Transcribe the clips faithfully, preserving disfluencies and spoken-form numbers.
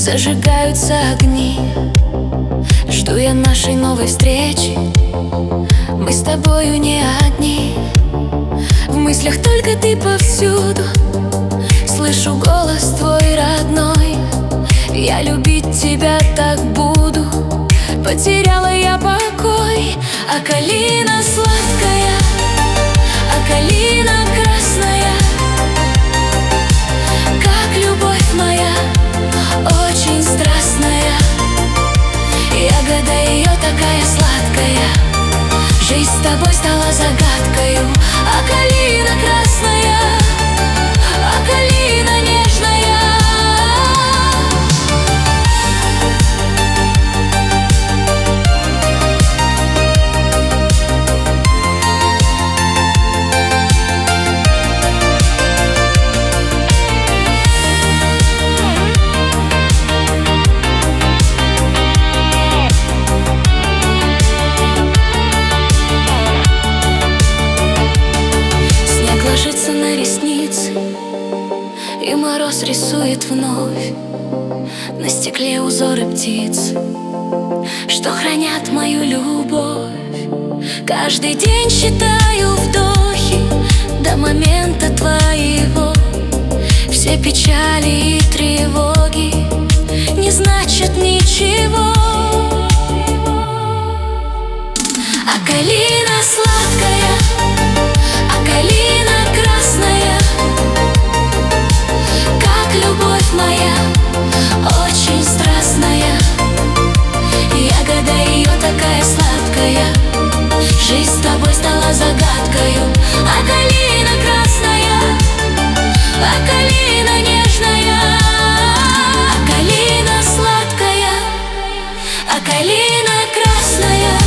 Зажигаются огни, жду я нашей новой встречи. Мы с тобою не одни, в мыслях только ты повсюду. Слышу голос твой родной, я любить тебя так буду. Потеряла я покой, а калина сладкая, а калина красная, как любовь моя, очень страстная. Ягода ее такая сладкая, жизнь с тобой стала загадкою. А калина красная, а калина нежная. Ложится на ресницы, и мороз рисует вновь на стекле узоры птиц, что хранят мою любовь. Каждый день считаю вдохи до момента твоего. Все печали и тревоги не значат ничего. А калина сладкая, а калина красная, как любовь моя, очень страстная. Ягода ее такая сладкая, жизнь с тобой стала загадкою. А калина красная, а калина нежная. А калина сладкая, а калина красная,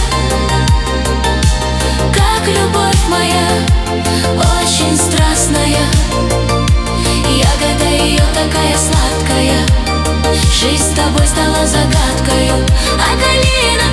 как любовь моя, очень страстная. Ягода ее такая сладкая, жизнь с тобой стала загадкою. А калина